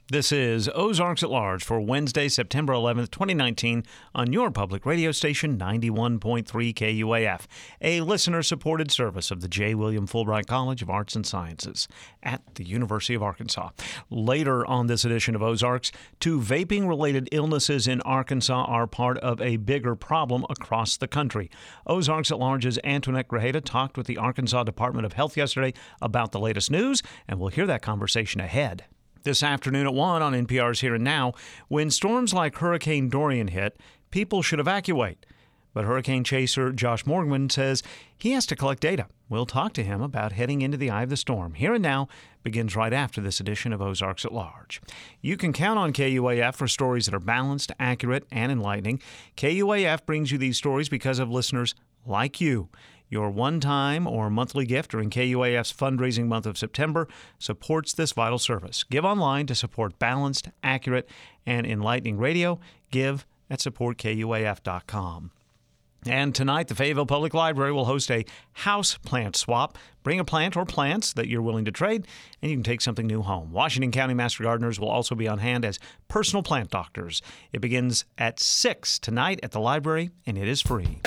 This is Ozarks at Large for Wednesday, September 11th, 2019 on your public radio station 91.3 KUAF, a listener-supported service of the J. William Fulbright College of Arts and Sciences at the University of Arkansas. Later on this edition of Ozarks, 2 vaping-related illnesses in Arkansas are part of a bigger problem across the country. Ozarks at Large's Antoinette Grajeda talked with the Arkansas Department of Health yesterday about the latest news, and we'll hear that conversation ahead. This afternoon at 1 on NPR's Here and Now, when storms like Hurricane Dorian hit, people should evacuate. But hurricane chaser Josh Morgan says he has to collect data. We'll talk to him about heading into the eye of the storm. Here and Now begins right after this edition of Ozarks at Large. You can count on KUAF for stories that are balanced, accurate, and enlightening. KUAF brings you these stories because of listeners like you. Your one-time or monthly gift during KUAF's fundraising month of September supports this vital service. Give online to support balanced, accurate, and enlightening radio. Give at supportkuaf.com. And tonight, the Fayetteville Public Library will host a house plant swap. Bring a plant or plants that you're willing to trade, and you can take something new home. Washington County Master Gardeners will also be on hand as personal plant doctors. It begins at 6 tonight at the library, and it is free.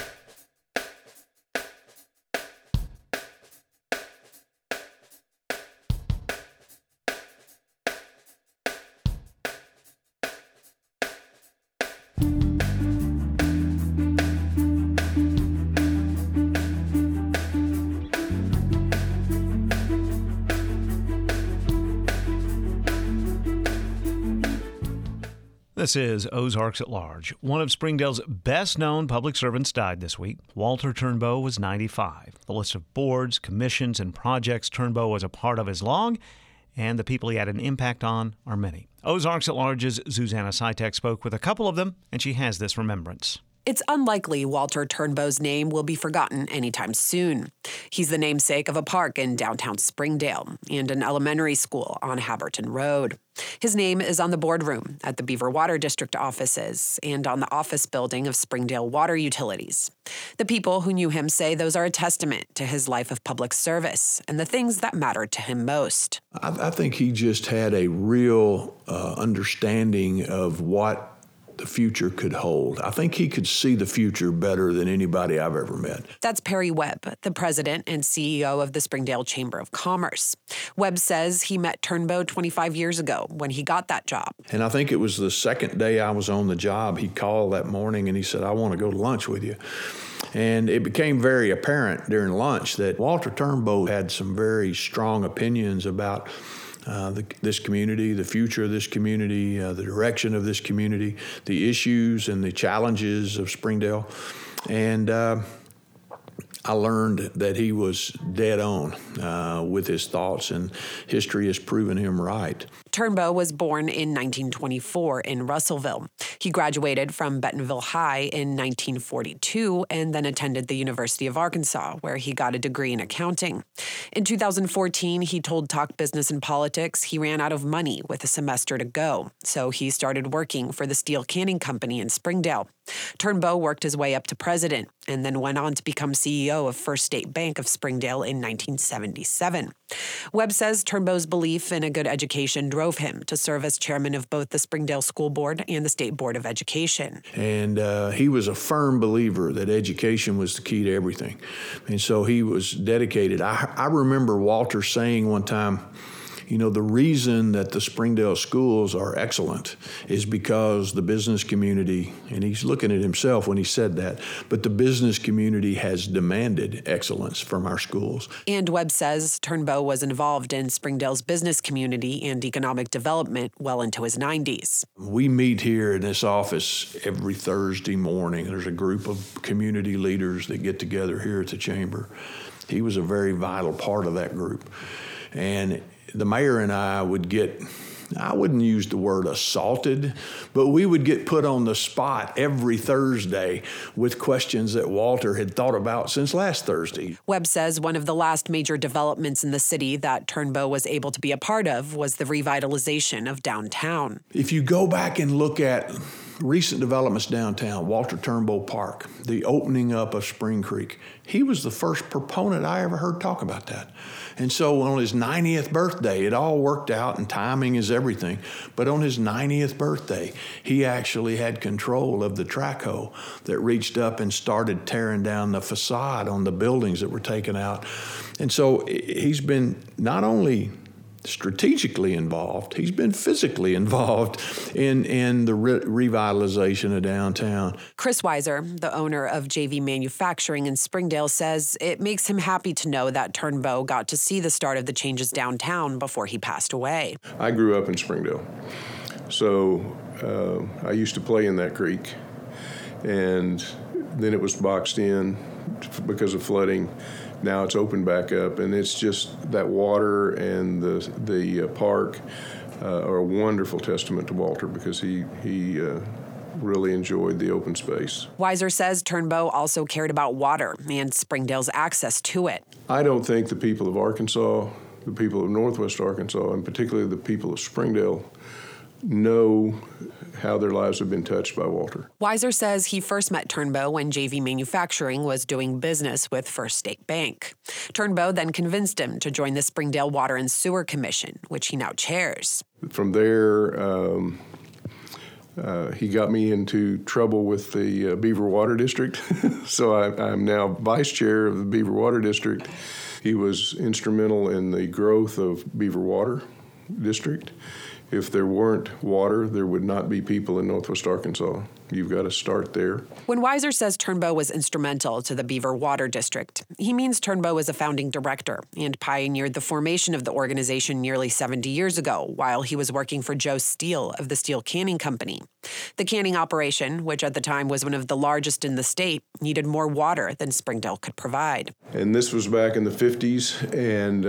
This is Ozarks at Large. One of Springdale's best-known public servants died this week. Walter Turnbow was 95. The list of boards, commissions, and projects Turnbow was a part of is long, and the people he had an impact on are many. Ozarks at Large's Susanna Sitek spoke with a couple of them, and she has this remembrance. It's unlikely Walter Turnbow's name will be forgotten anytime soon. He's the namesake of a park in downtown Springdale and an elementary school on Haberton Road. His name is on the boardroom at the Beaver Water District offices and on the office building of Springdale Water Utilities. The people who knew him say those are a testament to his life of public service and the things that mattered to him most. I think he just had a real understanding of what the future could hold. I think he could see the future better than anybody I've ever met. That's Perry Webb, the president and CEO of the Springdale Chamber of Commerce. Webb says he met Turnbow 25 years ago when he got that job. And I think it was the second day I was on the job. He called that morning and he said, "I want to go to lunch with you." And it became very apparent during lunch that Walter Turnbow had some very strong opinions about this community, the future of this community, the direction of this community, the issues and the challenges of Springdale. And I learned that he was dead on with his thoughts, and history has proven him right. Turnbow was born in 1924 in Russellville. He graduated from Bentonville High in 1942 and then attended the University of Arkansas, where he got a degree in accounting. In 2014, he told Talk Business and Politics he ran out of money with a semester to go, so he started working for the Steel Canning Company in Springdale. Turnbow worked his way up to president and then went on to become CEO of First State Bank of Springdale in 1977. Webb says Turnbow's belief in a good education drove him to serve as chairman of both the Springdale School Board and the State Board of Education. And he was a firm believer that education was the key to everything. And so he was dedicated. I remember Walter saying one time, you know, the reason that the Springdale schools are excellent is because the business community, and he's looking at himself when he said that, but the business community has demanded excellence from our schools. And Webb says Turnbow was involved in Springdale's business community and economic development well into his 90s. We meet here in this office every Thursday morning. There's a group of community leaders that get together here at the chamber. He was a very vital part of that group. And the mayor and I would get, I wouldn't use the word assaulted, but we would get put on the spot every Thursday with questions that Walter had thought about since last Thursday. Webb says one of the last major developments in the city that Turnbow was able to be a part of was the revitalization of downtown. If you go back and look at recent developments downtown, Walter Turnbow Park, the opening up of Spring Creek. He was the first proponent I ever heard talk about that. And so on his 90th birthday, it all worked out, and timing is everything. But on his 90th birthday, he actually had control of the track hoe that reached up and started tearing down the facade on the buildings that were taken out. And so he's been not only strategically involved, he's been physically involved in the revitalization of downtown. Chris Weiser, the owner of JV Manufacturing in Springdale, says it makes him happy to know that Turnbow got to see the start of the changes downtown before he passed away. I grew up in Springdale, so I used to play in that creek, and then it was boxed in because of flooding. Now it's opened back up, and it's just that water and the park are a wonderful testament to Walter, because he really enjoyed the open space. Weiser says Turnbow also cared about water and Springdale's access to it. I don't think the people of Arkansas, the people of Northwest Arkansas, and particularly the people of Springdale, know how their lives have been touched by Walter. Weiser says he first met Turnbow when JV Manufacturing was doing business with First State Bank. Turnbow then convinced him to join the Springdale Water and Sewer Commission, which he now chairs. From there, he got me into trouble with the Beaver Water District, so I'm now vice chair of the Beaver Water District. He was instrumental in the growth of Beaver Water District. If there weren't water, there would not be people in Northwest Arkansas. You've got to start there. When Weiser says Turnbow was instrumental to the Beaver Water District, he means Turnbow was a founding director and pioneered the formation of the organization nearly 70 years ago while he was working for Joe Steele of the Steele Canning Company. The canning operation, which at the time was one of the largest in the state, needed more water than Springdale could provide. And this was back in the 50s, and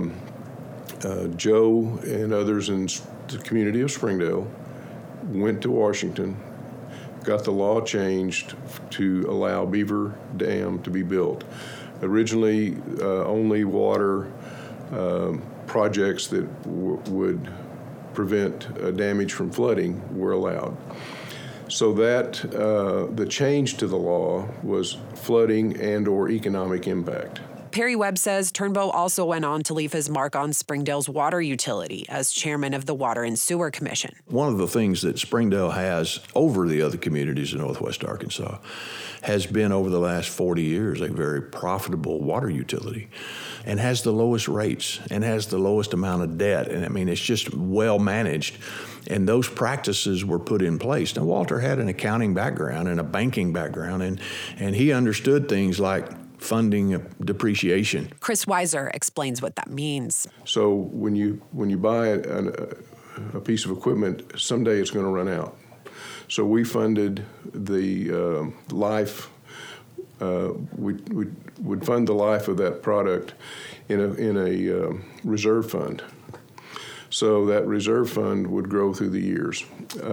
Joe and others in the community of Springdale went to Washington, got the law changed to allow Beaver Dam to be built. Originally, only water projects that would prevent damage from flooding were allowed. So that the change to the law was flooding and or economic impact. Perry Webb says Turnbow also went on to leave his mark on Springdale's water utility as chairman of the Water and Sewer Commission. One of the things that Springdale has over the other communities in Northwest Arkansas has been, over the last 40 years, a very profitable water utility, and has the lowest rates and has the lowest amount of debt. And I mean, it's just well managed. And those practices were put in place. Now, Walter had an accounting background and a banking background, and he understood things like funding depreciation. Chris Weiser explains what that means. So when you buy a piece of equipment, someday it's going to run out. So we funded the life. We would fund the life of that product in a reserve fund. So that reserve fund would grow through the years.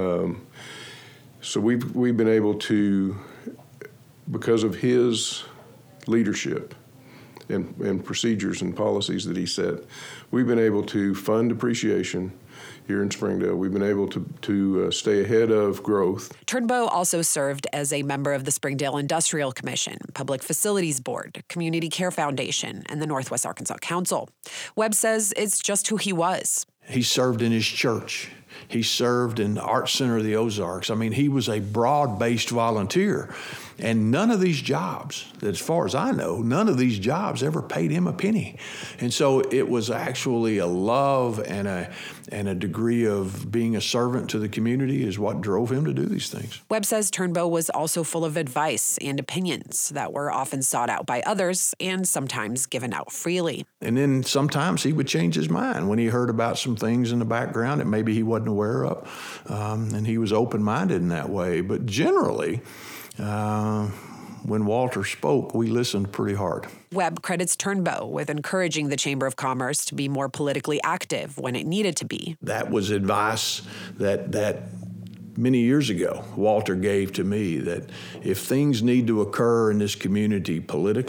So we've been able to, because of his leadership and procedures and policies that he set, we've been able to fund depreciation here in Springdale. We've been able to stay ahead of growth. Turnbow also served as a member of the Springdale Industrial Commission, Public Facilities Board, Community Care Foundation, and the Northwest Arkansas Council. Webb says it's just who he was. He served in his church. He served in the Art Center of the Ozarks. I mean, he was a broad-based volunteer. And none of these jobs, as far as I know, none of these jobs ever paid him a penny. And so it was actually a love and a degree of being a servant to the community is what drove him to do these things. Webb says Turnbow was also full of advice and opinions that were often sought out by others and sometimes given out freely. And then sometimes he would change his mind when he heard about some things in the background that maybe he wasn't aware of. And he was open-minded in that way. But generally, when Walter spoke, we listened pretty hard. Webb credits Turnbow with encouraging the Chamber of Commerce to be more politically active when it needed to be. That was advice that many years ago Walter gave to me, that if things need to occur in this community politically,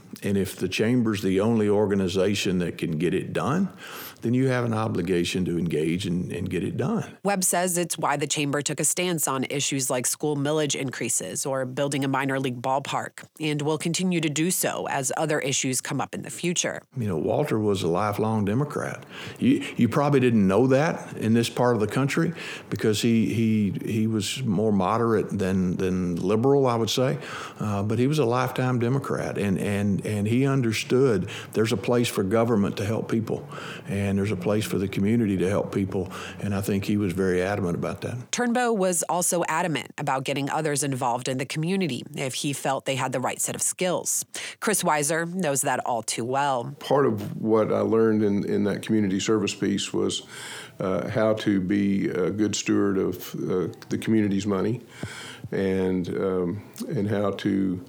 And if the chamber's the only organization that can get it done, then you have an obligation to engage and get it done. Webb says it's why the chamber took a stance on issues like school millage increases or building a minor league ballpark, and will continue to do so as other issues come up in the future. You know, Walter was a lifelong Democrat. You probably didn't know that in this part of the country because he was more moderate than liberal, I would say, but he was a lifetime Democrat, and he understood there's a place for government to help people, and there's a place for the community to help people, and I think he was very adamant about that. Turnbow was also adamant about getting others involved in the community if he felt they had the right set of skills. Chris Weiser knows that all too well. Part of what I learned in that community service piece was how to be a good steward of the community's money, and how to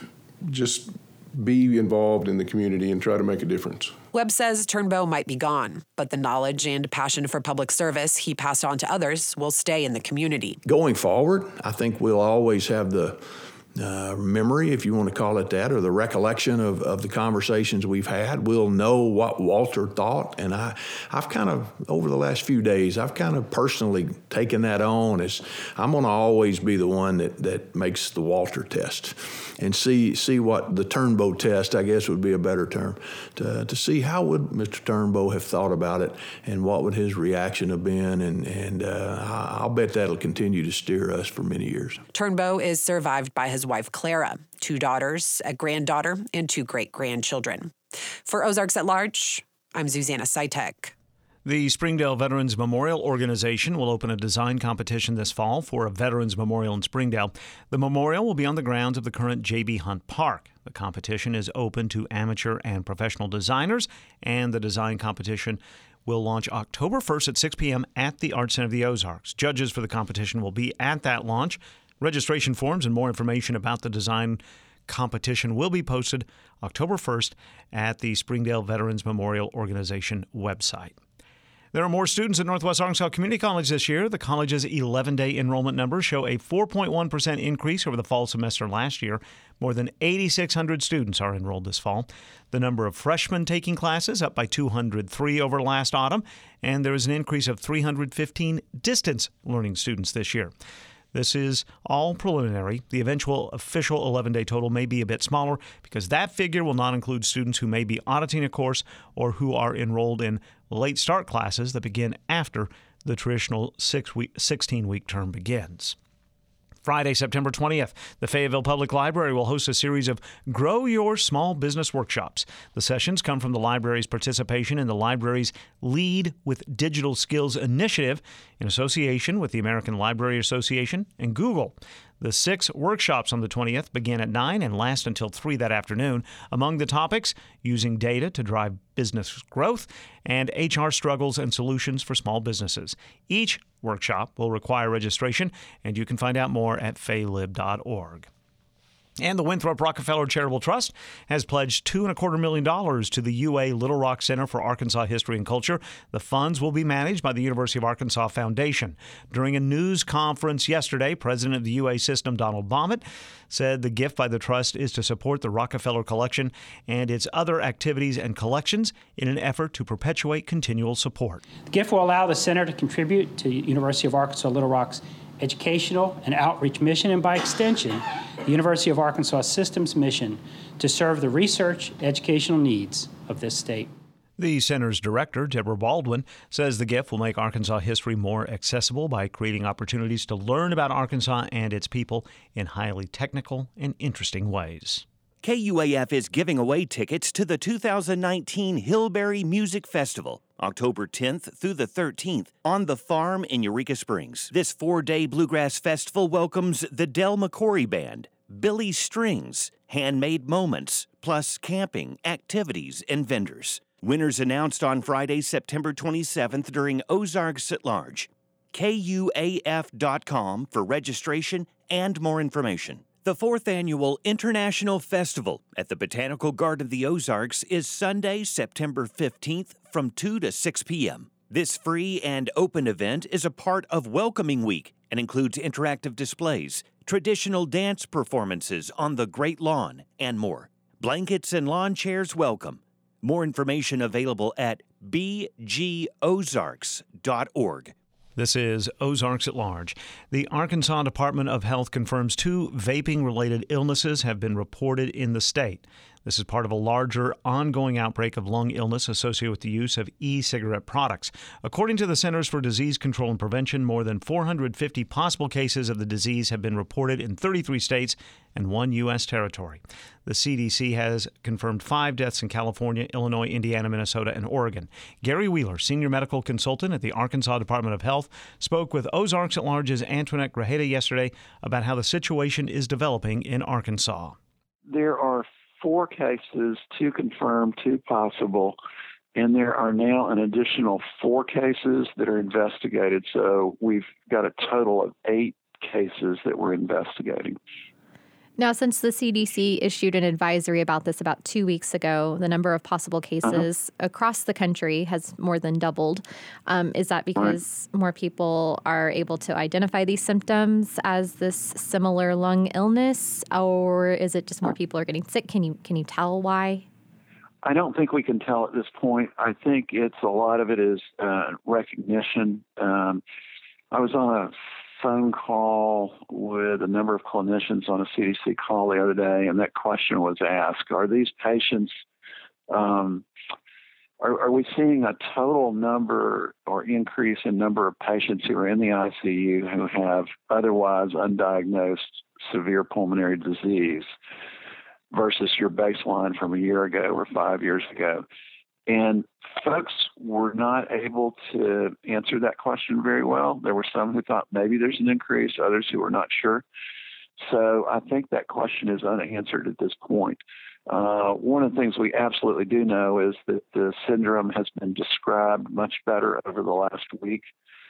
just be involved in the community and try to make a difference. Webb says Turnbow might be gone, but the knowledge and passion for public service he passed on to others will stay in the community. Going forward, I think we'll always have the memory, if you want to call it that, or the recollection of the conversations we've had. We'll know what Walter thought, and I've kind of, over the last few days, I've kind of personally taken that on as I'm going to always be the one that makes the Walter test and see what the Turnbow test, I guess would be a better term, to see how would Mr. Turnbow have thought about it and what would his reaction have been, and I'll bet that'll continue to steer us for many years. Turnbow is survived by his wife, Clara, 2 daughters, a granddaughter, and 2 great-grandchildren. For Ozarks at Large, I'm Susanna Sitek. The Springdale Veterans Memorial Organization will open a design competition this fall for a Veterans Memorial in Springdale. The memorial will be on the grounds of the current J.B. Hunt Park. The competition is open to amateur and professional designers, and the design competition will launch October 1st at 6 p.m. at the Art Center of the Ozarks. Judges for the competition will be at that launch. Registration forms and more information about the design competition will be posted October 1st at the Springdale Veterans Memorial Organization website. There are more students at Northwest Arkansas Community College this year. The college's 11-day enrollment numbers show a 4.1% increase over the fall semester last year. More than 8,600 students are enrolled this fall. The number of freshmen taking classes up by 203 over last autumn, and there is an increase of 315 distance learning students this year. This is all preliminary. The eventual official 11-day total may be a bit smaller because that figure will not include students who may be auditing a course or who are enrolled in late start classes that begin after the traditional 16-week term begins. Friday, September 20th, the Fayetteville Public Library will host a series of Grow Your Small Business workshops. The sessions come from the library's participation in the library's Lead with Digital Skills initiative in association with the American Library Association and Google. The 6 workshops on the 20th begin at 9 and last until 3 that afternoon. Among the topics, using data to drive business growth and HR struggles and solutions for small businesses. Each workshop will require registration, and you can find out more at faylib.org. And the Winthrop Rockefeller Charitable Trust has pledged $2.25 million to the UA Little Rock Center for Arkansas History and Culture. The funds will be managed by the University of Arkansas Foundation. During a news conference yesterday, President of the UA system, Donald Baumett, said the gift by the trust is to support the Rockefeller Collection and its other activities and collections in an effort to perpetuate continual support. The gift will allow the center to contribute to University of Arkansas Little Rock's educational and outreach mission, and by extension, the University of Arkansas System's mission to serve the research educational needs of this state. The center's director, Deborah Baldwin, says the gift will make Arkansas history more accessible by creating opportunities to learn about Arkansas and its people in highly technical and interesting ways. KUAF is giving away tickets to the 2019 Hillberry Music Festival, October 10th through the 13th, on the farm in Eureka Springs. This 4-day bluegrass festival welcomes the Del McCoury Band, Billy Strings, Handmade Moments, plus camping, activities, and vendors. Winners announced on Friday, September 27th during Ozarks at Large. KUAF.com for registration and more information. The 4th Annual International Festival at the Botanical Garden of the Ozarks is Sunday, September 15th from 2 to 6 p.m. This free and open event is a part of Welcoming Week and includes interactive displays, traditional dance performances on the Great Lawn, and more. Blankets and lawn chairs welcome. More information available at bgozarks.org. This is Ozarks at Large. The Arkansas Department of Health confirms 2 vaping-related illnesses have been reported in the state. This is part of a larger, ongoing outbreak of lung illness associated with the use of e-cigarette products. According to the Centers for Disease Control and Prevention, more than 450 possible cases of the disease have been reported in 33 states and 1 U.S. territory. The CDC has confirmed 5 deaths in California, Illinois, Indiana, Minnesota, and Oregon. Gary Wheeler, senior medical consultant at the Arkansas Department of Health, spoke with Ozarks at Large's Antoinette Grajeda yesterday about how the situation is developing in Arkansas. There are 4 cases, 2 confirmed, 2 possible, and there are now an additional 4 cases that are investigated. So we've got a total of 8 cases that we're investigating. Now, since the CDC issued an advisory about this about 2 weeks ago, the number of possible cases across the country has more than doubled. Is that because more people are able to identify these symptoms as this similar lung illness, or is it just more people are getting sick? Can you tell why? I don't think we can tell at this point. I think it's a lot of it is recognition. I was on a phone call with a number of clinicians on a CDC call the other day, and that question was asked: Are these patients? Are we seeing a total number or increase in number of patients who are in the ICU who have otherwise undiagnosed severe pulmonary disease versus your baseline from a year ago or 5 years ago? And folks were not able to answer that question very well. There were some who thought maybe there's an increase, others who were not sure. So I think that question is unanswered at this point. One of the things we absolutely do know is that the syndrome has been described much better over the last week,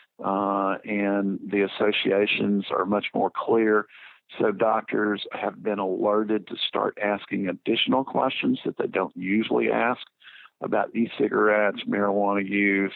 and the associations are much more clear. So doctors have been alerted to start asking additional questions that they don't usually ask about e-cigarettes, marijuana use,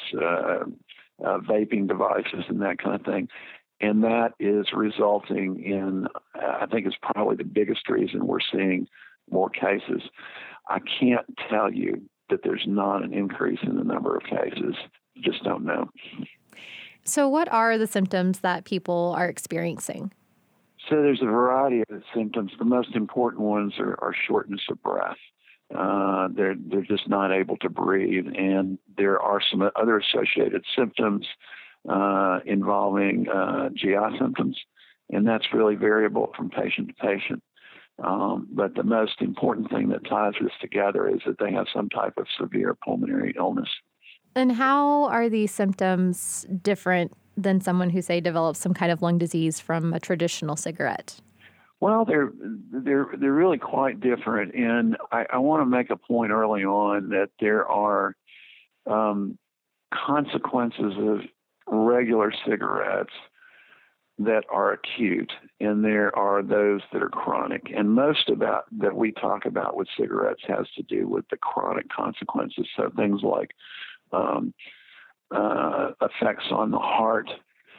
vaping devices, and that kind of thing. And that is resulting in, I think it's probably the biggest reason we're seeing more cases. I can't tell you that there's not an increase in the number of cases. Just don't know. So what are the symptoms that people are experiencing? So there's a variety of symptoms. The most important ones are shortness of breath. They're just not able to breathe, and there are some other associated symptoms involving GI symptoms, and that's really variable from patient to patient. But the most important thing that ties this together is that they have some type of severe pulmonary illness. And how are these symptoms different than someone who, say, develops some kind of lung disease from a traditional cigarette? Well, they're really quite different, and I want to make a point early on that there are consequences of regular cigarettes that are acute, and there are those that are chronic. And most about that we talk about with cigarettes has to do with the chronic consequences. So things like effects on the heart,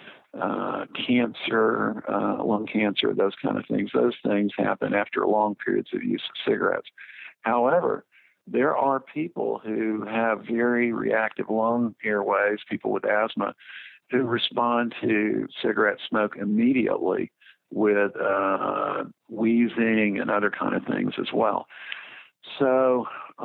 cancer, lung cancer, those kind of things. Those things happen after long periods of use of cigarettes. However, there are people who have very reactive lung airways, people with asthma, who respond to cigarette smoke immediately with wheezing and other kind of things as well. So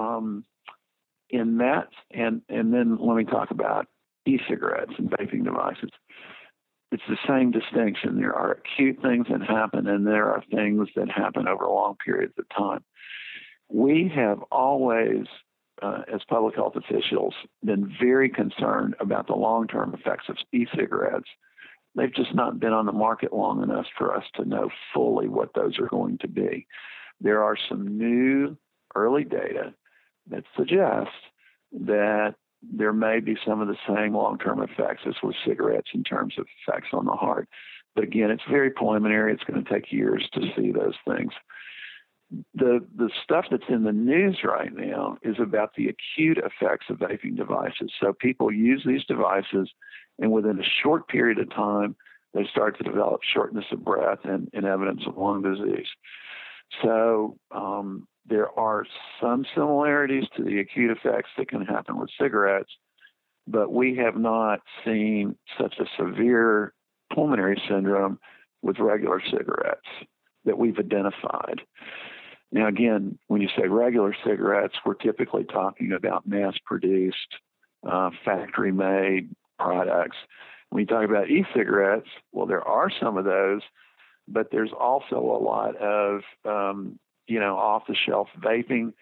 in that, and then let me talk about e-cigarettes and vaping devices. It's the same distinction. There are acute things that happen, and there are things that happen over long periods of time. We have always, as public health officials, been very concerned about the long-term effects of e-cigarettes. They've just not been on the market long enough for us to know fully what those are going to be. There are some new early data that suggests that there may be some of the same long-term effects as with cigarettes in terms of effects on the heart. But again, it's very preliminary. It's going to take years to see those things. The stuff that's in the news right now is about the acute effects of vaping devices. So people use these devices, and within a short period of time, they start to develop shortness of breath and evidence of lung disease. So there are some similarities to the acute effects that can happen with cigarettes, but we have not seen such a severe pulmonary syndrome with regular cigarettes that we've identified. Now, again, when you say regular cigarettes, we're typically talking about mass-produced, factory-made products. When you talk about e-cigarettes, well, there are some of those, but there's also a lot of, off-the-shelf vaping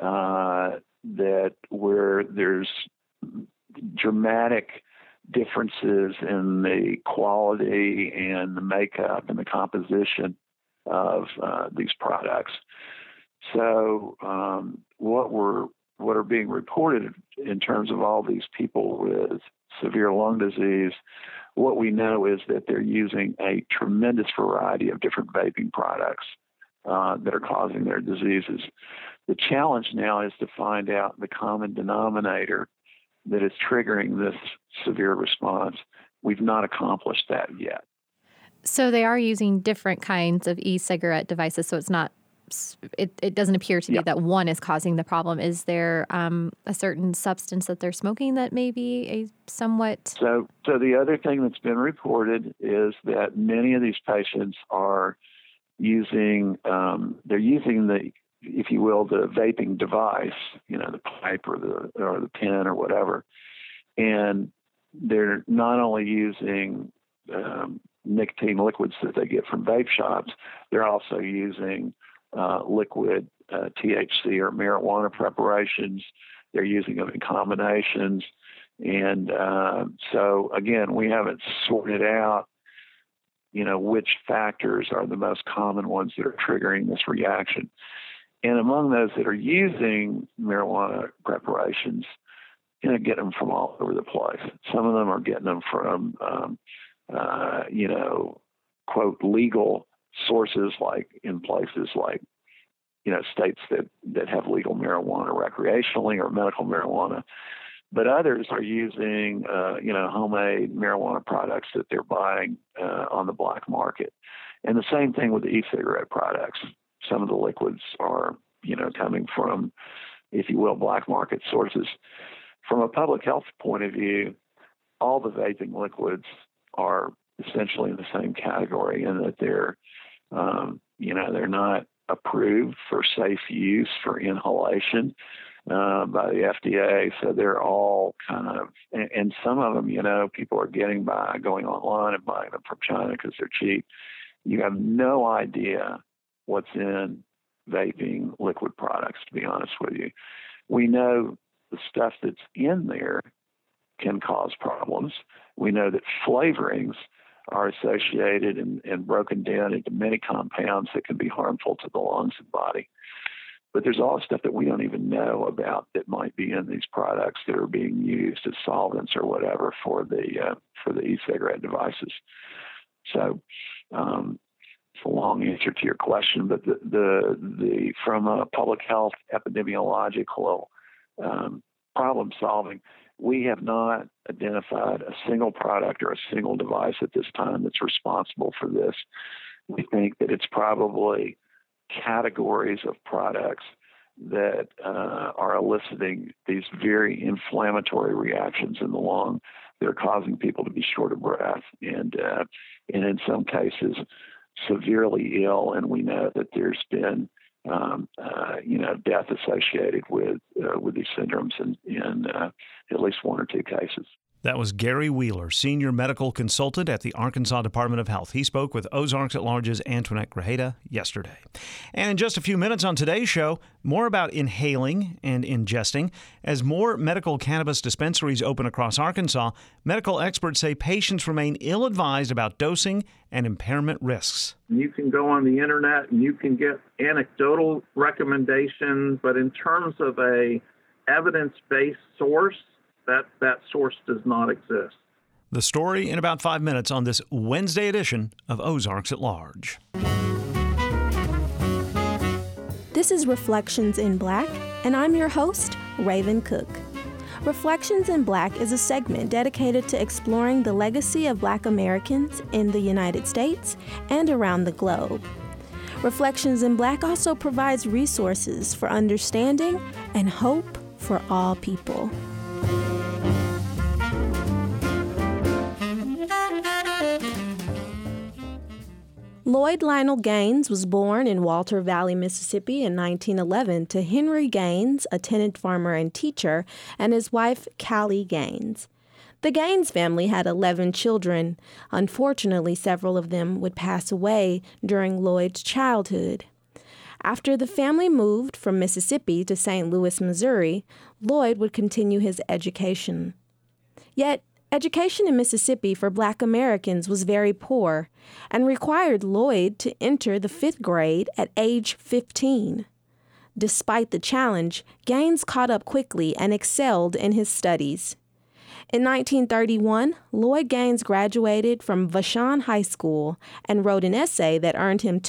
that where there's dramatic differences in the quality and the makeup and the composition of these products. So what are being reported in terms of all these people with severe lung disease, what we know is that they're using a tremendous variety of different vaping products that are causing their diseases. The challenge now is to find out the common denominator that is triggering this severe response. We've not accomplished that yet. So they are using different kinds of e-cigarette devices, so it's not. It doesn't appear to be that one is causing the problem. Is there a certain substance that they're smoking that may be a somewhat... So the other thing that's been reported is that many of these patients are using, they're using the, if you will, the vaping device, the pipe or the pen or whatever. And they're not only using nicotine liquids that they get from vape shops, they're also using liquid THC or marijuana preparations. They're using them in combinations. And so, again, we haven't sorted out, which factors are the most common ones that are triggering this reaction. And among those that are using marijuana preparations, get them from all over the place. Some of them are getting them from, quote, legal sources, like in places like, states that have legal marijuana recreationally or medical marijuana. But others are using, homemade marijuana products that they're buying on the black market. And the same thing with the e-cigarette products. Some of the liquids are, coming from, if you will, black market sources. From a public health point of view, all the vaping liquids are essentially in the same category in that they're not approved for safe use for inhalation by the FDA. So they're all kind of, and some of them, people are getting by going online and buying them from China because they're cheap. You have no idea what's in vaping liquid products, to be honest with you. We know the stuff that's in there can cause problems. We know that flavorings are associated and broken down into many compounds that can be harmful to the lungs and body. But there's all the stuff that we don't even know about that might be in these products that are being used as solvents or whatever for the e-cigarette devices. So it's a long answer to your question, but the from a public health epidemiological problem solving, we have not identified a single product or a single device at this time that's responsible for this. We think that it's probably categories of products that are eliciting these very inflammatory reactions in the lung that are causing people to be short of breath and in some cases severely ill. And we know that there's been death associated with these syndromes in at least one or two cases. That was Gary Wheeler, Senior Medical Consultant at the Arkansas Department of Health. He spoke with Ozarks at Large's Antoinette Grajeda yesterday. And in just a few minutes on today's show, more about inhaling and ingesting. As more medical cannabis dispensaries open across Arkansas, medical experts say patients remain ill-advised about dosing and impairment risks. You can go on the internet and you can get anecdotal recommendations, but in terms of a evidence-based source, that source does not exist. The story in about 5 minutes on this Wednesday edition of Ozarks at Large. This is Reflections in Black, and I'm your host, Raven Cook. Reflections in Black is a segment dedicated to exploring the legacy of Black Americans in the United States and around the globe. Reflections in Black also provides resources for understanding and hope for all people. Lloyd Lionel Gaines was born in Walter Valley, Mississippi in 1911 to Henry Gaines, a tenant farmer and teacher, and his wife, Callie Gaines. The Gaines family had 11 children. Unfortunately, several of them would pass away during Lloyd's childhood. After the family moved from Mississippi to St. Louis, Missouri, Lloyd would continue his education. Yet, education in Mississippi for Black Americans was very poor and required Lloyd to enter the 5th grade at age 15. Despite the challenge, Gaines caught up quickly and excelled in his studies. In 1931, Lloyd Gaines graduated from Vashon High School and wrote an essay that earned him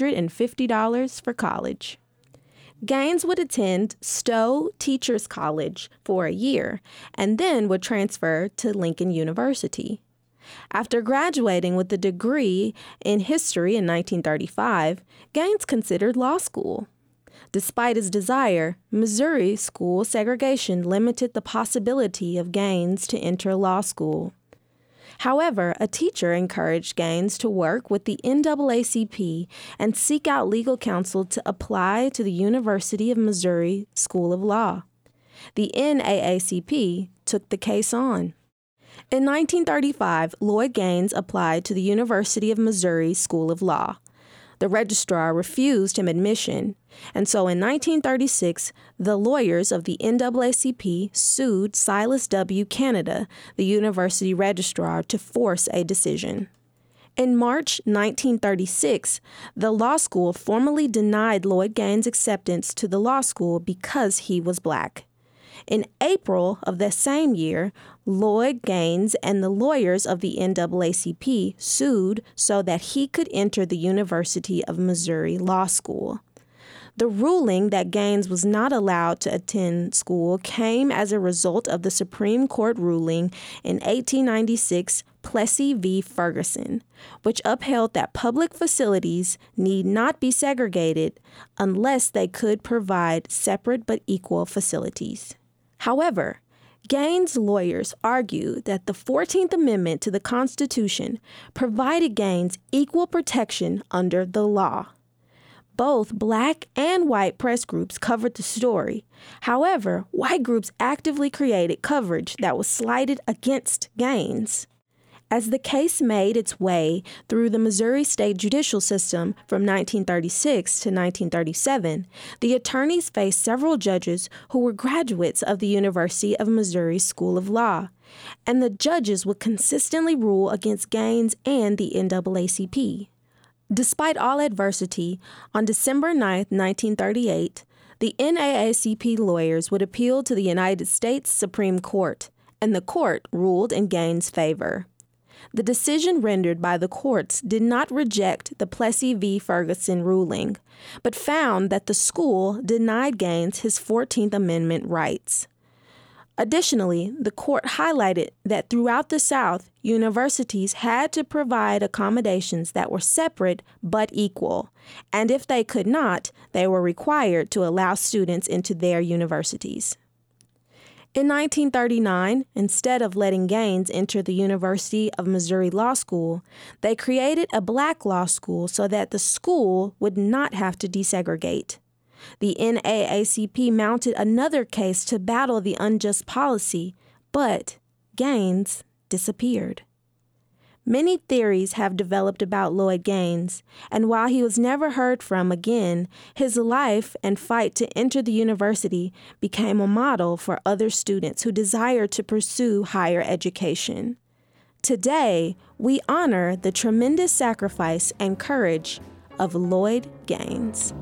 $250 for college. Gaines would attend Stowe Teachers College for a year and then would transfer to Lincoln University. After graduating with a degree in history in 1935, Gaines considered law school. Despite his desire, Missouri school segregation limited the possibility of Gaines to enter law school. However, a teacher encouraged Gaines to work with the NAACP and seek out legal counsel to apply to the University of Missouri School of Law. The NAACP took the case on. In 1935, Lloyd Gaines applied to the University of Missouri School of Law. The registrar refused him admission, and so in 1936, the lawyers of the NAACP sued Silas W. Canada, the university registrar, to force a decision. In March 1936, the law school formally denied Lloyd Gaines acceptance to the law school because he was Black. In April of that same year, Lloyd Gaines and the lawyers of the NAACP sued so that he could enter the University of Missouri Law School. The ruling that Gaines was not allowed to attend school came as a result of the Supreme Court ruling in 1896, Plessy v. Ferguson, which upheld that public facilities need not be segregated unless they could provide separate but equal facilities. However, Gaines' lawyers argued that the 14th Amendment to the Constitution provided Gaines equal protection under the law. Both Black and white press groups covered the story. However, white groups actively created coverage that was slighted against Gaines. As the case made its way through the Missouri state judicial system from 1936 to 1937, the attorneys faced several judges who were graduates of the University of Missouri School of Law, and the judges would consistently rule against Gaines and the NAACP. Despite all adversity, on December 9, 1938, the NAACP lawyers would appeal to the United States Supreme Court, and the court ruled in Gaines' favor. The decision rendered by the courts did not reject the Plessy v. Ferguson ruling, but found that the school denied Gaines his 14th Amendment rights. Additionally, the court highlighted that throughout the South, universities had to provide accommodations that were separate but equal, and if they could not, they were required to allow students into their universities. In 1939, instead of letting Gaines enter the University of Missouri Law School, they created a Black law school so that the school would not have to desegregate. The NAACP mounted another case to battle the unjust policy, but Gaines disappeared. Many theories have developed about Lloyd Gaines, and while he was never heard from again, his life and fight to enter the university became a model for other students who desire to pursue higher education. Today, we honor the tremendous sacrifice and courage of Lloyd Gaines.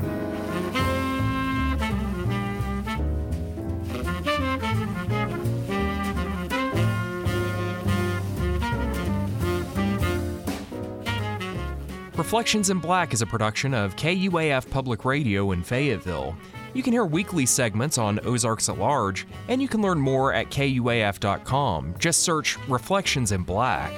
Reflections in Black is a production of KUAF Public Radio in Fayetteville. You can hear weekly segments on Ozarks at Large, and you can learn more at KUAF.com. Just search Reflections in Black.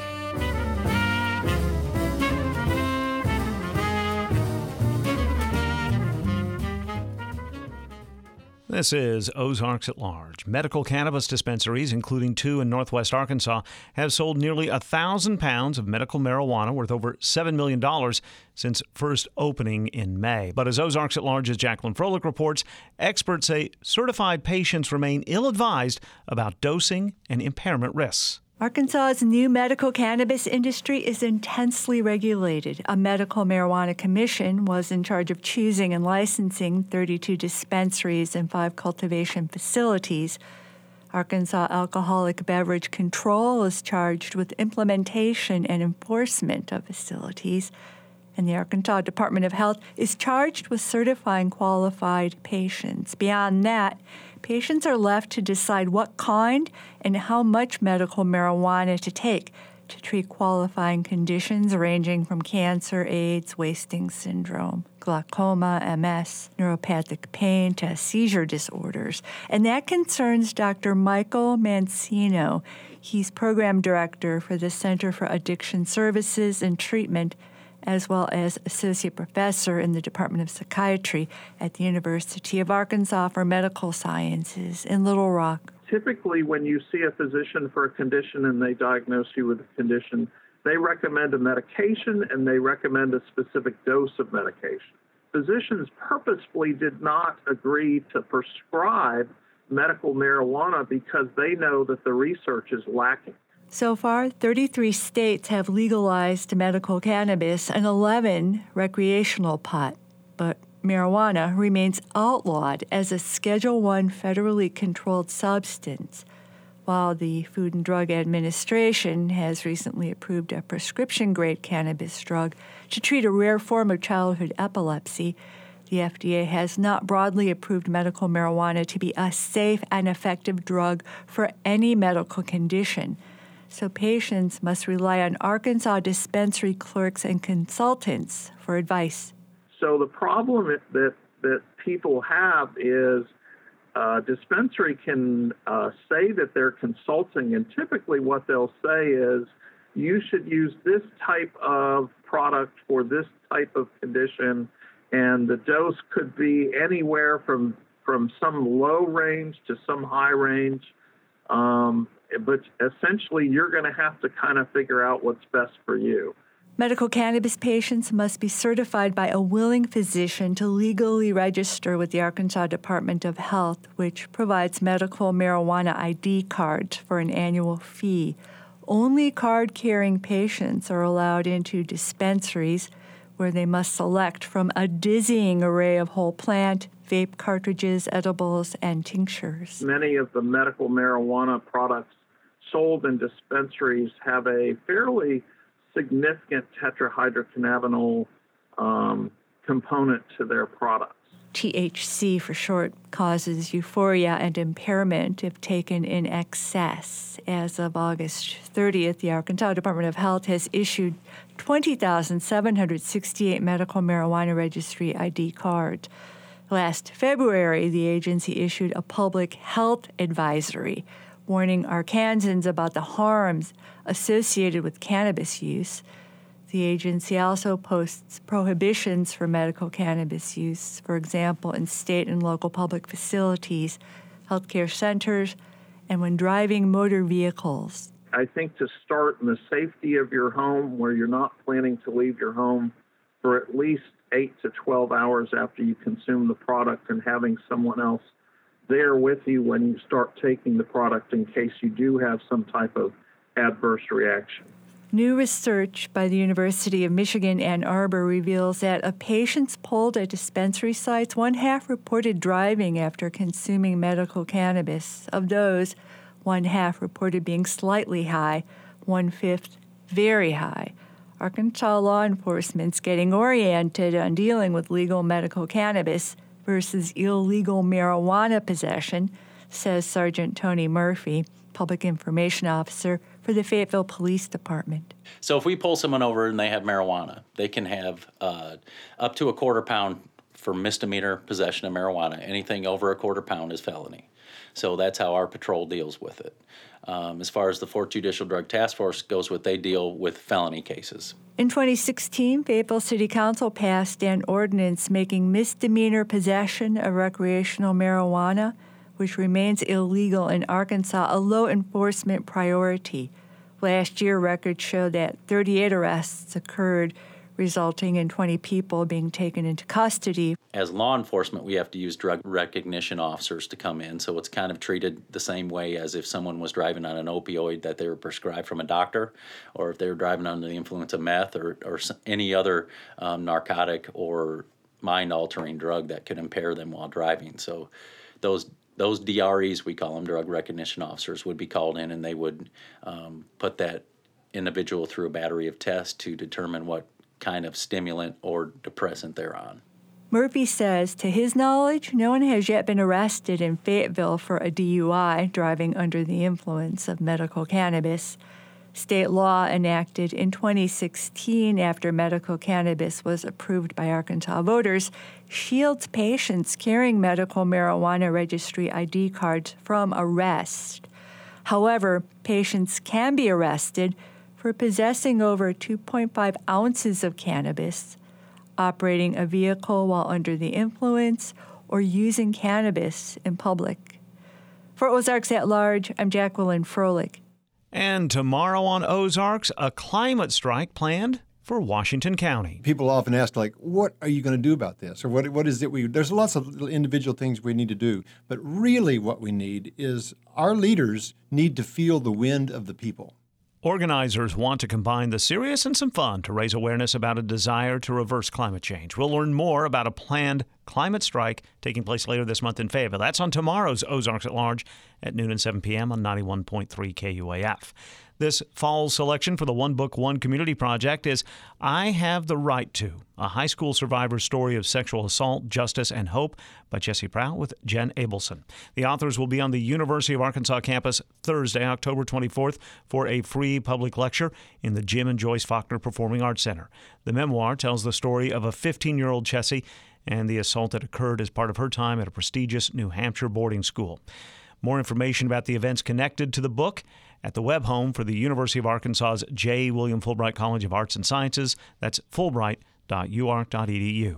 This is Ozarks at Large. Medical cannabis dispensaries, including 2 in northwest Arkansas, have sold nearly 1,000 pounds of medical marijuana worth over $7 million since first opening in May. But as Ozarks at Large's Jacqueline Froelich reports, experts say certified patients remain ill-advised about dosing and impairment risks. Arkansas's new medical cannabis industry is intensely regulated. A medical marijuana commission was in charge of choosing and licensing 32 dispensaries and 5 cultivation facilities. Arkansas Alcoholic Beverage Control is charged with implementation and enforcement of facilities. And the Arkansas Department of Health is charged with certifying qualified patients. Beyond that, patients are left to decide what kind and how much medical marijuana to take to treat qualifying conditions ranging from cancer, AIDS, wasting syndrome, glaucoma, MS, neuropathic pain, to seizure disorders. And that concerns Dr. Michael Mancino. He's program director for the Center for Addiction Services and Treatment, as well as associate professor in the Department of Psychiatry at the University of Arkansas for Medical Sciences in Little Rock. Typically, when you see a physician for a condition and they diagnose you with a condition, they recommend a medication and they recommend a specific dose of medication. Physicians purposefully did not agree to prescribe medical marijuana because they know that the research is lacking. So far, 33 states have legalized medical cannabis and 11 recreational pot, but marijuana remains outlawed as a Schedule I federally controlled substance, while the Food and Drug Administration has recently approved a prescription-grade cannabis drug to treat a rare form of childhood epilepsy. The FDA has not broadly approved medical marijuana to be a safe and effective drug for any medical condition. So patients must rely on Arkansas dispensary clerks and consultants for advice. So the problem that people have is dispensary can say that they're consulting, and typically what they'll say is, you should use this type of product for this type of condition, and the dose could be anywhere from some low range to some high range. But essentially, you're going to have to kind of figure out what's best for you. Medical cannabis patients must be certified by a willing physician to legally register with the Arkansas Department of Health, which provides medical marijuana ID cards for an annual fee. Only card-carrying patients are allowed into dispensaries, where they must select from a dizzying array of whole plant, vape cartridges, edibles, and tinctures. Many of the medical marijuana products sold in dispensaries have a fairly significant tetrahydrocannabinol component to their products. THC, for short, causes euphoria and impairment if taken in excess. As of August 30th, the Arkansas Department of Health has issued 20,768 medical marijuana registry ID cards. Last February, the agency issued a public health advisory warning Arkansans about the harms associated with cannabis use. The agency also posts prohibitions for medical cannabis use, for example, in state and local public facilities, healthcare centers, and when driving motor vehicles. I think to start in the safety of your home, where you're not planning to leave your home for at least 8 to 12 hours after you consume the product, and having someone else there with you when you start taking the product in case you do have some type of adverse reaction. New research by the University of Michigan Ann Arbor reveals that of patients polled at dispensary sites, 1/2 reported driving after consuming medical cannabis. Of those, 1/2 reported being slightly high, 1/5 very high. Arkansas law enforcement's getting oriented on dealing with legal medical cannabis versus illegal marijuana possession, says Sergeant Tony Murphy, Public Information Officer for the Fayetteville Police Department. So if we pull someone over and they have marijuana, they can have up to a 1/4 pound for misdemeanor possession of marijuana. Anything over a quarter pound is felony. So that's how our patrol deals with it. As far as the 4th Judicial Drug Task Force goes, they deal with felony cases. In 2016, Fayetteville City Council passed an ordinance making misdemeanor possession of recreational marijuana, which remains illegal in Arkansas, a low enforcement priority. Last year, records show that 38 arrests occurred, resulting in 20 people being taken into custody. As law enforcement, we have to use drug recognition officers to come in, so it's kind of treated the same way as if someone was driving on an opioid that they were prescribed from a doctor, or if they were driving under the influence of meth or any other narcotic or mind-altering drug that could impair them while driving. So those DREs, we call them, drug recognition officers, would be called in, and they would put that individual through a battery of tests to determine what kind of stimulant or depressant they're on. Murphy says, to his knowledge, no one has yet been arrested in Fayetteville for a DUI, driving under the influence of medical cannabis. State law enacted in 2016 after medical cannabis was approved by Arkansas voters shields patients carrying medical marijuana registry ID cards from arrest. However, patients can be arrested for possessing over 2.5 ounces of cannabis, operating a vehicle while under the influence, or using cannabis in public. For Ozarks at Large, I'm Jacqueline Froelich. And tomorrow on Ozarks, a climate strike planned for Washington County. People often ask, like, what are you going to do about this? Or what is it there's lots of individual things we need to do. But really what we need is our leaders need to feel the wind of the people. Organizers want to combine the serious and some fun to raise awareness about a desire to reverse climate change. We'll learn more about a planned climate strike taking place later this month in Fayetteville. That's on tomorrow's Ozarks at Large at noon and 7 p.m. on 91.3 KUAF. This fall's selection for the One Book, One Community project is I Have the Right To, a high school survivor's story of sexual assault, justice, and hope by Jesse Prout with Jen Abelson. The authors will be on the University of Arkansas campus Thursday, October 24th for a free public lecture in the Jim and Joyce Faulkner Performing Arts Center. The memoir tells the story of a 15-year-old Jessie and the assault that occurred as part of her time at a prestigious New Hampshire boarding school. More information about the events connected to the book at the web home for the University of Arkansas's J. William Fulbright College of Arts and Sciences. That's fulbright.uark.edu.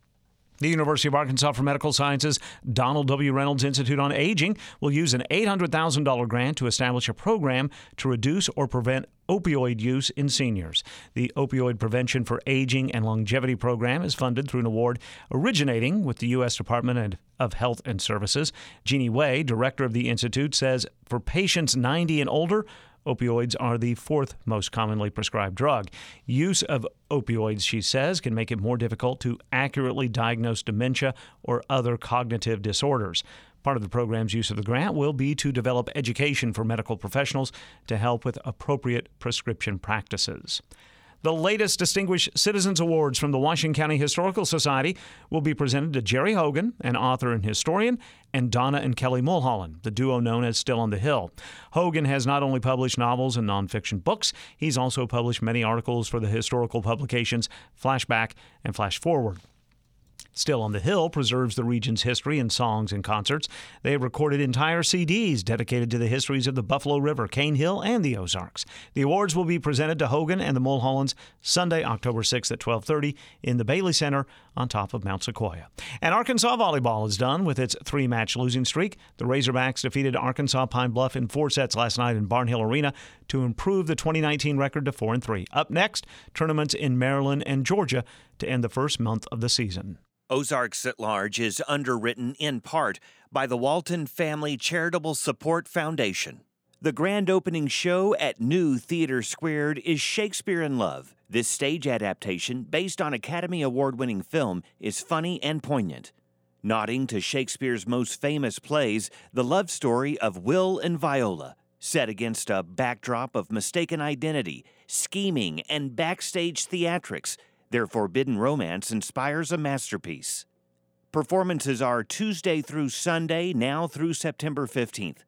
The University of Arkansas for Medical Sciences Donald W. Reynolds Institute on Aging will use an $800,000 grant to establish a program to reduce or prevent opioid use in seniors. The Opioid Prevention for Aging and Longevity Program is funded through an award originating with the U.S. Department of Health and Services. Jeannie Way, director of the Institute, says for patients 90 and older, opioids are the 4th most commonly prescribed drug. Use of opioids, she says, can make it more difficult to accurately diagnose dementia or other cognitive disorders. Part of the program's use of the grant will be to develop education for medical professionals to help with appropriate prescription practices. The latest Distinguished Citizens Awards from the Washington County Historical Society will be presented to Jerry Hogan, an author and historian, and Donna and Kelly Mulholland, the duo known as Still on the Hill. Hogan has not only published novels and nonfiction books, he's also published many articles for the historical publications Flashback and Flash Forward. Still on the Hill preserves the region's history in songs and concerts. They have recorded entire CDs dedicated to the histories of the Buffalo River, Cane Hill, and the Ozarks. The awards will be presented to Hogan and the Mulhollands Sunday, October 6th at 12:30 in the Bailey Center on top of Mount Sequoia. And Arkansas volleyball is done with its 3-match losing streak. The Razorbacks defeated Arkansas Pine Bluff in 4 sets last night in Barnhill Arena to improve the 2019 record to 4-3. Up next, tournaments in Maryland and Georgia to end the first month of the season. Ozarks at Large is underwritten in part by the Walton Family Charitable Support Foundation. The grand opening show at New Theater Squared is Shakespeare in Love. This stage adaptation, based on Academy Award-winning film, is funny and poignant. Nodding to Shakespeare's most famous plays, the love story of Will and Viola, set against a backdrop of mistaken identity, scheming, and backstage theatrics, their forbidden romance inspires a masterpiece. Performances are Tuesday through Sunday, now through September 15th.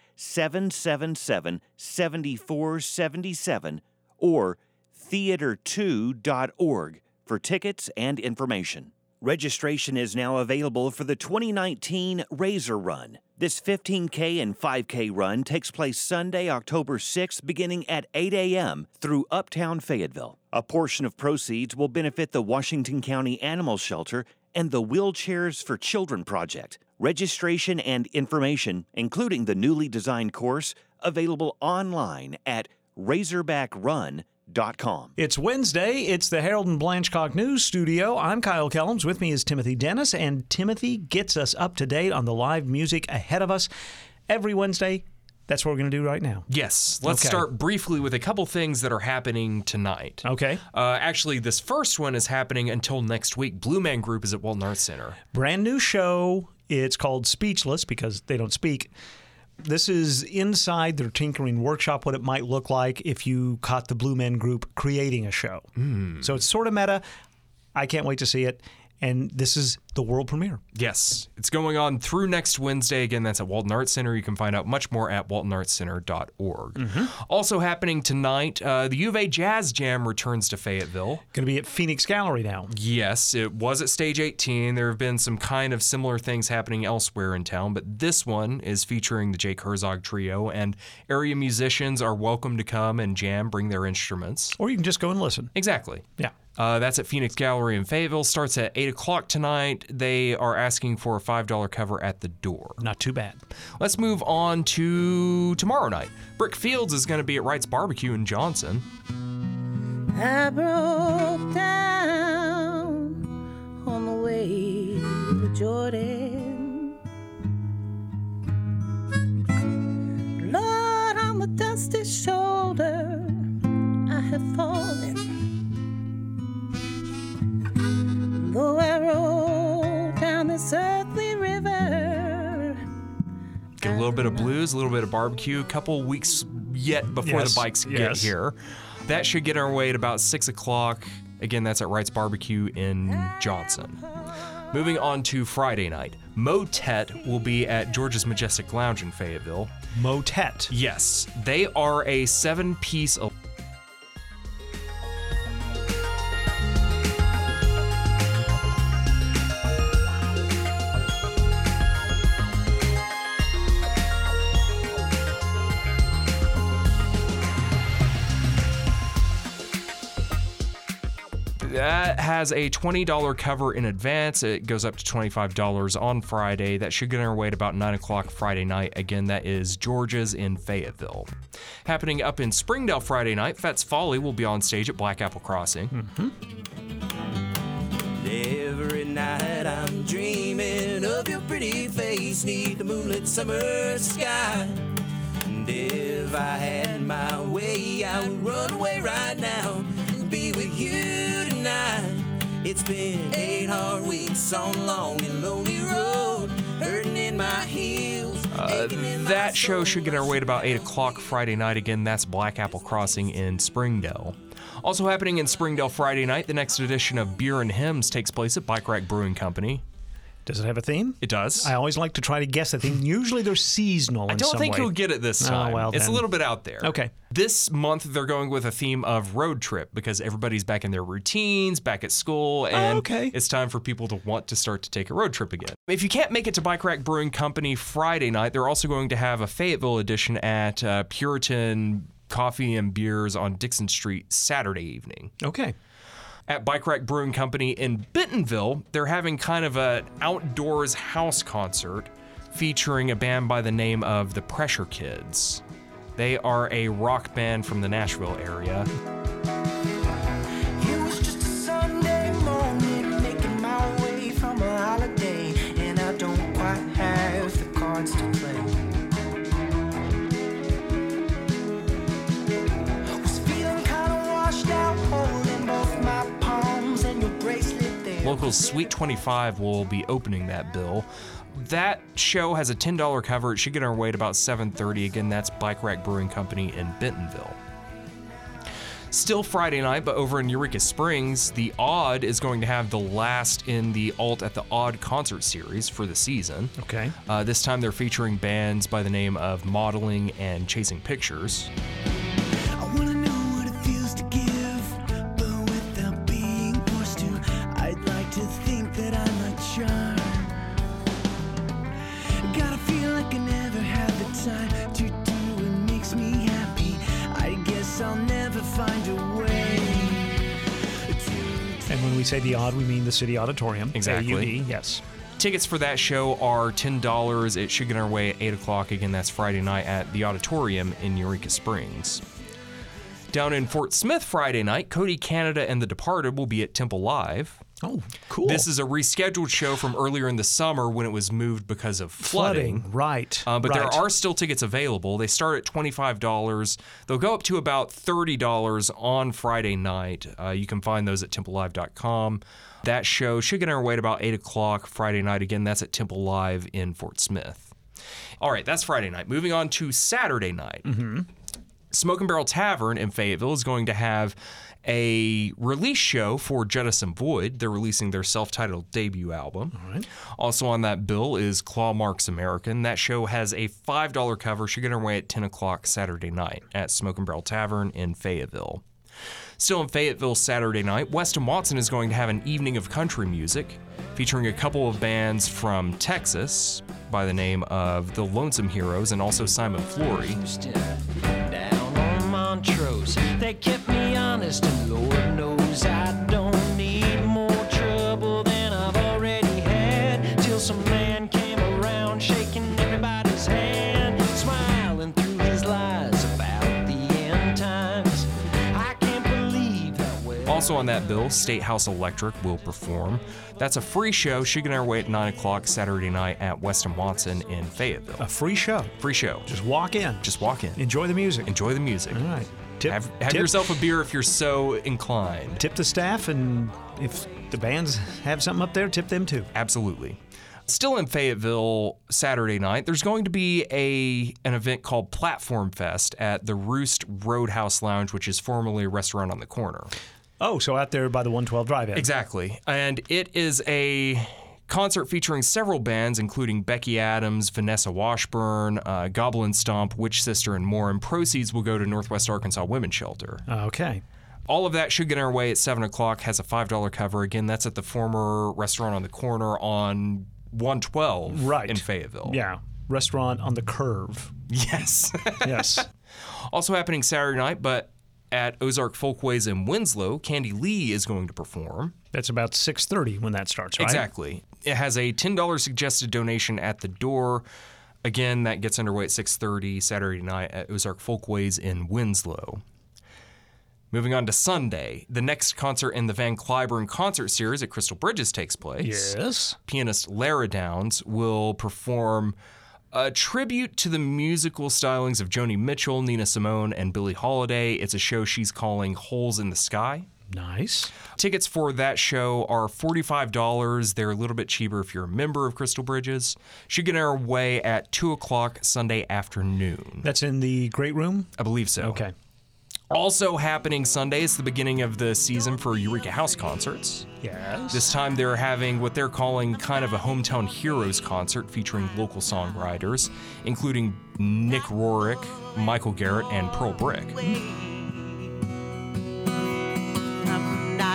777-7477 or theater2.org for tickets and information. Registration is now available for the 2019 Razor Run. This 15K and 5K run takes place Sunday, October 6th, beginning at 8 a.m. through Uptown Fayetteville. A portion of proceeds will benefit the Washington County Animal Shelter and the Wheelchairs for Children project. Registration and information, including the newly designed course, available online at RazorbackRun.com. It's Wednesday. It's the Harold and Blanchcock News Studio. I'm Kyle Kellums. With me is Timothy Dennis, and Timothy gets us up to date on the live music ahead of us every Wednesday. That's what we're going to do right now. Yes. Let's start briefly with a couple things that are happening tonight. Okay. Actually, this first one is happening until next week. Blue Man Group is at Walton Arts Center. Brand new show. It's called Speechless because they don't speak. This is inside their tinkering workshop, what it might look like if you caught the Blue Men Group creating a show. So it's sort of meta. I can't wait to see it. And this is the world premiere. Yes. It's going on through next Wednesday. Again, that's at Walton Arts Center. You can find out much more at waltonartscenter.org. Also happening tonight, the U of A Jazz Jam returns to Fayetteville. Going to be at Phoenix Gallery now. Yes, it was at Stage 18. There have been some kind of similar things happening elsewhere in town, but this one is featuring the Jake Herzog Trio, and area musicians are welcome to come and jam, bring their instruments. Or you can just go and listen. Exactly. Yeah. That's at Phoenix Gallery in Fayetteville. Starts at 8 o'clock tonight. They are asking for a $5 cover at the door. Not too bad. Let's move on to tomorrow night. Brick Fields is going to be at Wright's Barbecue in Johnson. I broke down on the way to Jordan. Lord, on the dusty shoulder I have fallen. Though I roll down this earthly river. Get a little bit of blues, a little bit of barbecue, a couple weeks yet before the bikes get here. That should get our way at about 6 o'clock. Again, that's at Wright's Barbecue in Johnson. Moving on to Friday night. Motet will be at George's Majestic Lounge in Fayetteville. Motet? Yes. They are a 7-piece... That has a $20 cover in advance. It goes up to $25 on Friday. That should get our way at about 9 o'clock Friday night. Again, that is George's in Fayetteville. Happening up in Springdale Friday night, Fats Folly will be on stage at Black Apple Crossing. Every night I'm dreaming of your pretty face neath the moonlit summer sky. And if I had my way, I would run away right now and be with you tonight. It's been 8 hard weeks on a long and lonely road, hurting in my heels. That show should get our way at about 8 o'clock Friday night. Again, that's Black Apple Crossing in Springdale. Also happening in Springdale Friday night, the next edition of Beer and Hymns takes place at Bike Rack Brewing Company. Does it have a theme? It does. I always like to try to guess the theme. Usually they're seasonal in some way. I don't think you'll get it this time. Oh, well, it's then. a little bit out there. Okay. This month they're going with a theme of road trip because everybody's back in their routines, back at school, and it's time for people to want to start to take a road trip again. If you can't make it to Bike Rack Brewing Company Friday night, they're also going to have a Fayetteville edition at Puritan Coffee and Beers on Dixon Street Saturday evening. Okay. At Bike Rack Brewing Company in Bentonville, they're having kind of an outdoors house concert featuring a band by the name of the Pressure Kids. They are a rock band from the Nashville area. It was just a Sunday morning, making my way from a holiday, and I don't quite have the cards to play. Was feeling kind of washed out, holding both my palms and your bracelet there. Local Sweet 25 will be opening that bill. That show has a $10 cover. It should get our way at about 7:30. Again, that's Bike Rack Brewing Company in Bentonville. Still Friday night, but over in Eureka Springs, The Odd is going to have the last in the Alt at the Odd concert series for the season. Okay. This time they're featuring bands by the name of Modeling and Chasing Pictures. I wanna know what it feels to give, but without being forced to. I'd like to think that I'm a charm. Gotta feel like I never have the time to do what makes me happy. I guess I'll never find a way. And when we say the Odd, we mean the City Auditorium. Exactly. AUD, yes. Tickets for that show are $10. It should get our way at 8 o'clock. Again, that's Friday night at the Auditorium in Eureka Springs. Down in Fort Smith Friday night, Cody Canada and The Departed will be at Temple Live. Oh, cool. This is a rescheduled show from earlier in the summer when it was moved because of flooding. Right. But there are still tickets available. They start at $25. They'll go up to about $30 on Friday night. You can find those at templelive.com. That show should get our way at about 8 o'clock Friday night. Again, that's at Temple Live in Fort Smith. All right, that's Friday night. Moving on to Saturday night. Mm-hmm. Smoke and Barrel Tavern in Fayetteville is going to have a release show for Jettison Void. They're releasing their self-titled debut album. All right. Also on that bill is Claw Marks American. That show has a $5 cover. Should get away at 10 o'clock Saturday night at Smoke and Barrel Tavern in Fayetteville. Still in Fayetteville Saturday night, Weston Watson is going to have an evening of country music featuring a couple of bands from Texas by the name of the Lonesome Heroes and also Simon Flory. Down on Montrose, they kept me honest, and Lord knows I don't need more trouble than I've already had. Till some man came around shaking everybody's hand, smiling through his lies about the end times. I can't believe that well. Also on that bill, State House Electric will perform. That's a free show. Should get our way at 9 o'clock Saturday night at Weston Watson in Fayetteville. A free show. Free show. Just walk in. Just walk in. Enjoy the music. Enjoy the music. All right. Have yourself a beer if you're so inclined. Tip the staff, and if the bands have something up there, tip them too. Absolutely. Still in Fayetteville Saturday night, there's going to be an event called Platform Fest at the Roost Roadhouse Lounge, which is formerly a restaurant on the corner. Oh, so out there by the 112 Drive-In. Exactly. And it is a concert featuring several bands, including Becky Adams, Vanessa Washburn, Goblin Stomp, Witch Sister, and more. And proceeds will go to Northwest Arkansas Women's Shelter. Okay. All of that should get our way at 7 o'clock, has a $5 cover. Again, that's at the former restaurant on the corner on 112 in Fayetteville. Yeah. Restaurant on the curve. Yes. Yes. Also happening Saturday night, but at Ozark Folkways in Winslow, Candy Lee is going to perform. That's about 6:30 when that starts, right? Exactly. It has a $10 suggested donation at the door. Again, that gets underway at 6:30 Saturday night at Ozark Folkways in Winslow. Moving on to Sunday, the next concert in the Van Cliburn concert series at Crystal Bridges takes place. Yes. Pianist Lara Downs will perform a tribute to the musical stylings of Joni Mitchell, Nina Simone, and Billie Holiday. It's a show she's calling Holes in the Sky. Nice. Tickets for that show are $45. They're a little bit cheaper if you're a member of Crystal Bridges. Should get our way at 2 o'clock Sunday afternoon. That's in the Great Room? I believe so. Okay. Also happening Sunday is the beginning of the season for Eureka House concerts. Yes. This time they're having what they're calling kind of a Hometown Heroes concert featuring local songwriters, including Nick Rorick, Michael Garrett, and Pearl Brick. I'm not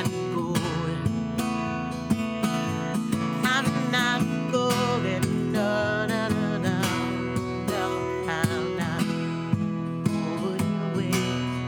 going, no, no, no, no, no, I'm not going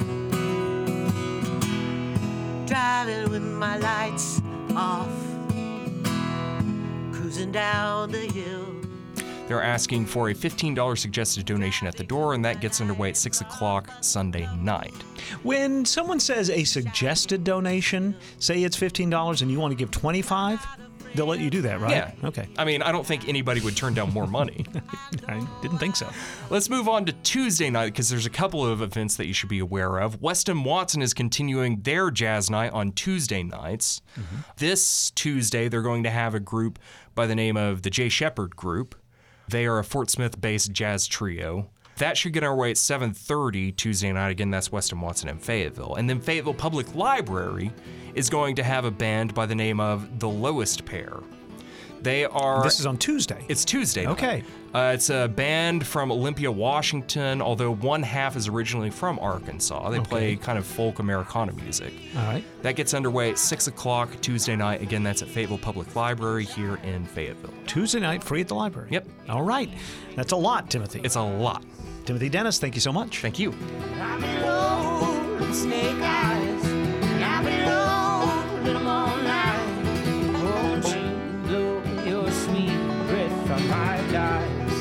away. Driving with my lights off, cruising down the hill. They're asking for a $15 suggested donation at the door, and that gets underway at 6 o'clock Sunday night. When someone says a suggested donation, say it's $15 and you want to give $25, they'll let you do that, right? Yeah. Okay. I mean, I don't think anybody would turn down more money. I didn't think so. Let's move on to Tuesday night, because there's a couple of events that you should be aware of. Weston Watson is continuing their jazz night on Tuesday nights. Mm-hmm. This Tuesday, they're going to have a group by the name of the Jay Shepard Group. They are a Fort Smith-based jazz trio. That should get our way at 7:30 Tuesday night. Again, that's Weston Watson in Fayetteville. And then Fayetteville Public Library is going to have a band by the name of The Lowest Pair. They are... This is on Tuesday. It's Tuesday. Okay. It's a band from Olympia, Washington, although one half is originally from Arkansas. They play kind of folk Americana music. All right. That gets underway at 6 o'clock Tuesday night. Again, that's at Fayetteville Public Library here in Fayetteville. Tuesday night, free at the library. Yep. All right. That's a lot, Timothy. It's a lot. Timothy Dennis, thank you so much. Thank you. I'm alone, snake eyes. I've been alone, little more night. Won't you blow your sweet breath from my eyes?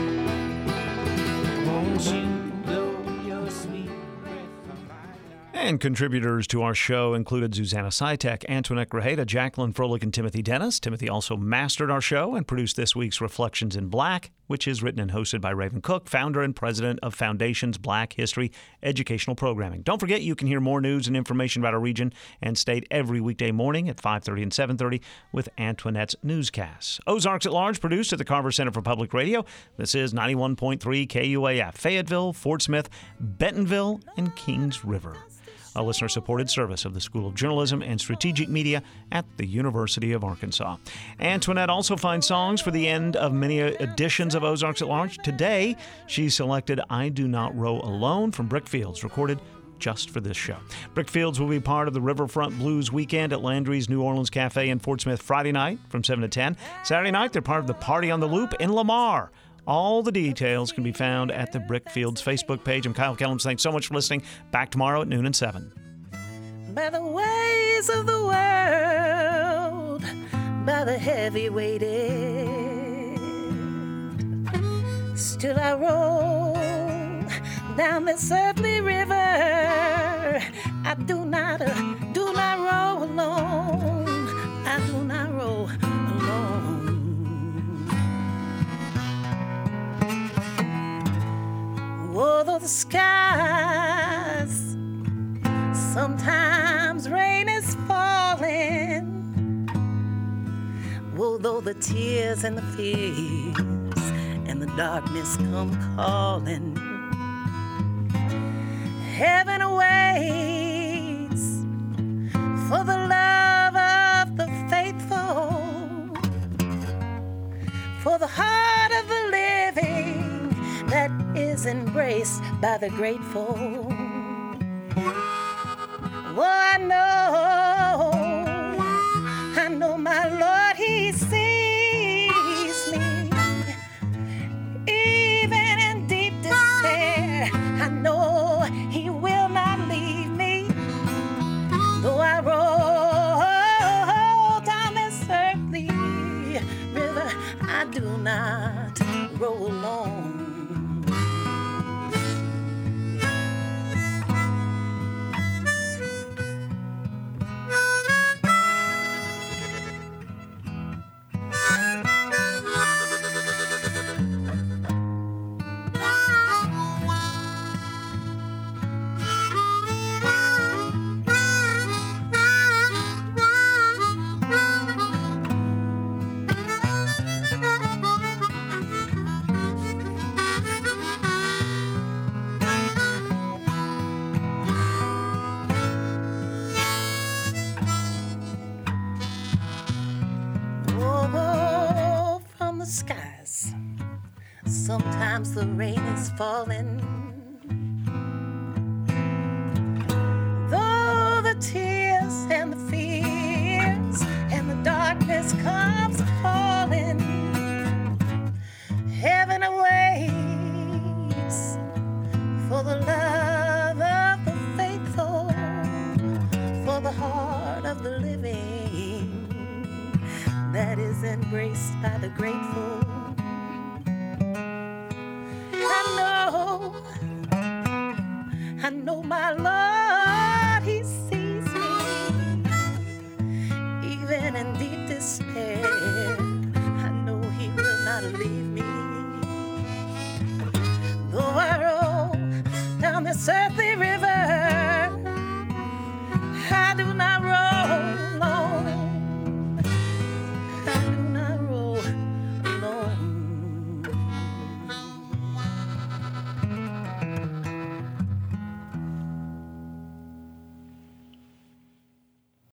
Won't you blow your sweet breath from my eyes? And contributors to our show included Susanna Sitek, Antoinette Grajeda, Jacqueline Froelich, and Timothy Dennis. Timothy also mastered our show and produced this week's Reflections in Black, which is written and hosted by Raven Cook, founder and president of Foundation's Black History Educational Programming. Don't forget, you can hear more news and information about our region and state every weekday morning at 5:30 and 7:30 with Antoinette's newscasts. Ozarks at Large, produced at the Carver Center for Public Radio. This is 91.3 KUAF, Fayetteville, Fort Smith, Bentonville, and Kings River. A listener-supported service of the School of Journalism and Strategic Media at the University of Arkansas. Antoinette also finds songs for the end of many editions of Ozarks at Large. Today, she selected I Do Not Row Alone from Brickfields, recorded just for this show. Brickfields will be part of the Riverfront Blues Weekend at Landry's New Orleans Cafe in Fort Smith Friday night from 7 to 10. Saturday night, they're part of the Party on the Loop in Lamar. All the details can be found at the Brickfields Facebook page. I'm Kyle Kellums. Thanks so much for listening. Back tomorrow at noon and 7. By the ways of the world, by the heavy weighted, still I roll down this earthly river. I do not row alone. I do not row alone. Although the skies sometimes rain is falling, although the tears and the fears and the darkness come calling, heaven awaits for the love of the faithful, for the heart of the living that is embraced by the grateful. Oh, I know my Lord, He sees me. Even in deep despair, I know He will not leave me. Though I roll down this earthly river, I do not row alone. Skies, sometimes the rain is falling, though the tears and the fears and the darkness comes calling, heaven awaits for the love of the faithful, for the heart of the living that is embraced by the grateful. I know my Lord.